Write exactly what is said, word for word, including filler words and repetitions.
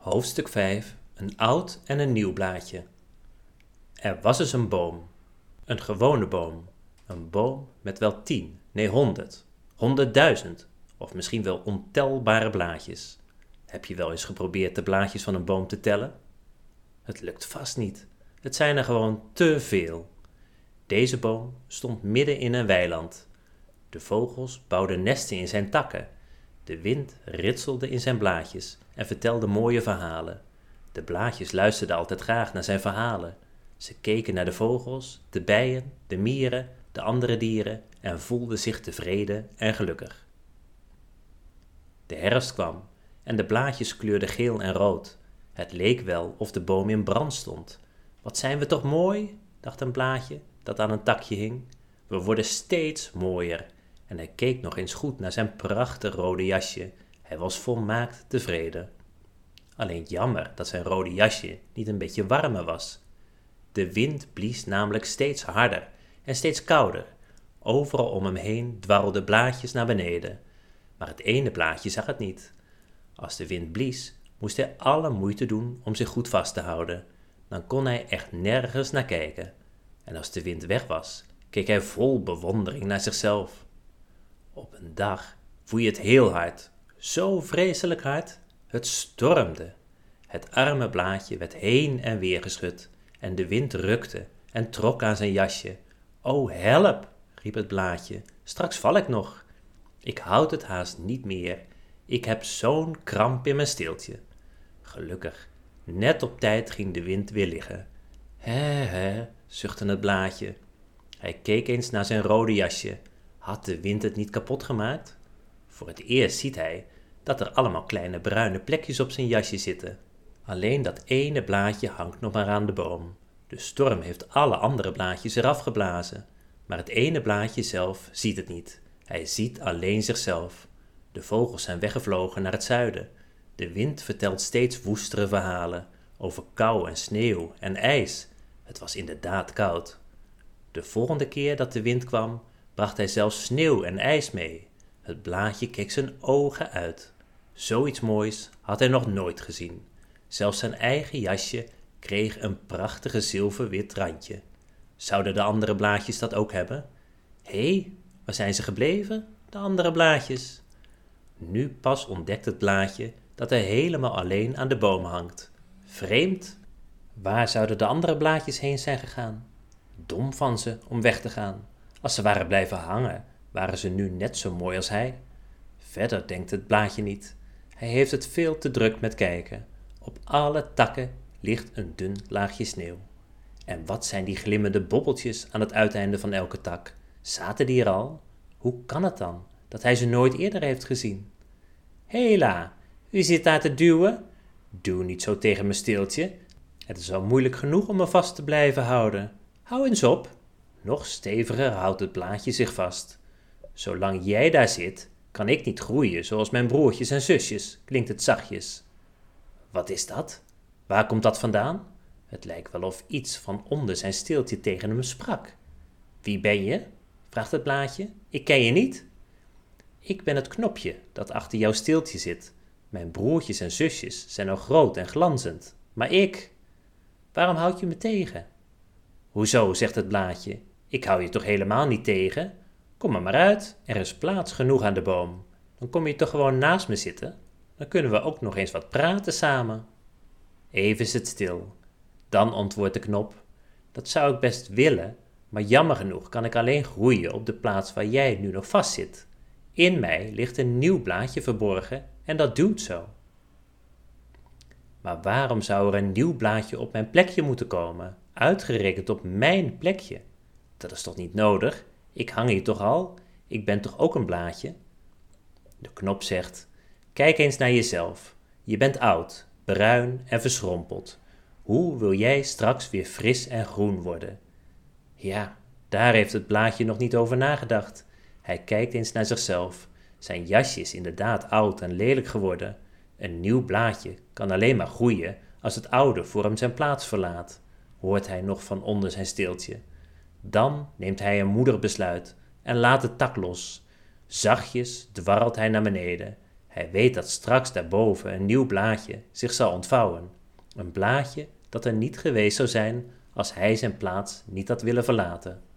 Hoofdstuk vijf. Een oud en een nieuw blaadje. Er was eens een boom. Een gewone boom. Een boom met wel tien, nee honderd, honderdduizend of misschien wel ontelbare blaadjes. Heb je wel eens geprobeerd de blaadjes van een boom te tellen? Het lukt vast niet. Het zijn er gewoon te veel. Deze boom stond midden in een weiland. De vogels bouwden nesten in zijn takken. De wind ritselde in zijn blaadjes en vertelde mooie verhalen. De blaadjes luisterden altijd graag naar zijn verhalen. Ze keken naar de vogels, de bijen, de mieren, de andere dieren en voelden zich tevreden en gelukkig. De herfst kwam en de blaadjes kleurden geel en rood. Het leek wel of de boom in brand stond. Wat zijn we toch mooi, dacht een blaadje dat aan een takje hing. We worden steeds mooier. En hij keek nog eens goed naar zijn prachtig rode jasje. Hij was volmaakt tevreden. Alleen jammer dat zijn rode jasje niet een beetje warmer was. De wind blies namelijk steeds harder en steeds kouder. Overal om hem heen dwarrelden blaadjes naar beneden. Maar het ene blaadje zag het niet. Als de wind blies, moest hij alle moeite doen om zich goed vast te houden. Dan kon hij echt nergens naar kijken. En als de wind weg was, keek hij vol bewondering naar zichzelf. Op een dag woei het heel hard, zo vreselijk hard, het stormde. Het arme blaadje werd heen en weer geschud en de wind rukte en trok aan zijn jasje. O, help, riep het blaadje, straks val ik nog. Ik houd het haast niet meer, ik heb zo'n kramp in mijn steeltje. Gelukkig, net op tijd ging de wind weer liggen. Hè, hè, zuchtte het blaadje. Hij keek eens naar zijn rode jasje. Had de wind het niet kapot gemaakt? Voor het eerst ziet hij dat er allemaal kleine bruine plekjes op zijn jasje zitten. Alleen dat ene blaadje hangt nog maar aan de boom. De storm heeft alle andere blaadjes eraf geblazen. Maar het ene blaadje zelf ziet het niet. Hij ziet alleen zichzelf. De vogels zijn weggevlogen naar het zuiden. De wind vertelt steeds woestere verhalen over kou en sneeuw en ijs. Het was inderdaad koud. De volgende keer dat de wind kwam, bracht hij zelfs sneeuw en ijs mee. Het blaadje keek zijn ogen uit. Zoiets moois had hij nog nooit gezien. Zelfs zijn eigen jasje kreeg een prachtige zilverwit randje. Zouden de andere blaadjes dat ook hebben? Hé, waar zijn ze gebleven, de andere blaadjes? Nu pas ontdekt het blaadje dat hij helemaal alleen aan de boom hangt. Vreemd, waar zouden de andere blaadjes heen zijn gegaan? Dom van ze om weg te gaan. Als ze waren blijven hangen, waren ze nu net zo mooi als hij. Verder denkt het blaadje niet. Hij heeft het veel te druk met kijken. Op alle takken ligt een dun laagje sneeuw. En wat zijn die glimmende bobbeltjes aan het uiteinde van elke tak? Zaten die er al? Hoe kan het dan dat hij ze nooit eerder heeft gezien? Hela, wie zit daar te duwen? Doe niet zo tegen mijn steeltje. Het is al moeilijk genoeg om me vast te blijven houden. Hou eens op. Nog steviger houdt het blaadje zich vast. Zolang jij daar zit, kan ik niet groeien zoals mijn broertjes en zusjes, klinkt het zachtjes. Wat is dat? Waar komt dat vandaan? Het lijkt wel of iets van onder zijn steeltje tegen hem sprak. Wie ben je? Vraagt het blaadje. Ik ken je niet. Ik ben het knopje dat achter jouw steeltje zit. Mijn broertjes en zusjes zijn al groot en glanzend. Maar ik... Waarom houd je me tegen? Hoezo, zegt het blaadje. Ik hou je toch helemaal niet tegen? Kom er maar uit, er is plaats genoeg aan de boom. Dan kom je toch gewoon naast me zitten? Dan kunnen we ook nog eens wat praten samen. Even is het stil. Dan antwoordt de knop. Dat zou ik best willen, maar jammer genoeg kan ik alleen groeien op de plaats waar jij nu nog vast zit. In mij ligt een nieuw blaadje verborgen en dat duwt zo. Maar waarom zou er een nieuw blaadje op mijn plekje moeten komen? Uitgerekend op mijn plekje. Dat is toch niet nodig? Ik hang hier toch al? Ik ben toch ook een blaadje? De knop zegt, kijk eens naar jezelf. Je bent oud, bruin en verschrompeld. Hoe wil jij straks weer fris en groen worden? Ja, daar heeft het blaadje nog niet over nagedacht. Hij kijkt eens naar zichzelf. Zijn jasje is inderdaad oud en lelijk geworden. Een nieuw blaadje kan alleen maar groeien als het oude voor hem zijn plaats verlaat, hoort hij nog van onder zijn steeltje. Dan neemt hij een moedig besluit en laat de tak los. Zachtjes dwarrelt hij naar beneden. Hij weet dat straks daarboven een nieuw blaadje zich zal ontvouwen. Een blaadje dat er niet geweest zou zijn als hij zijn plaats niet had willen verlaten.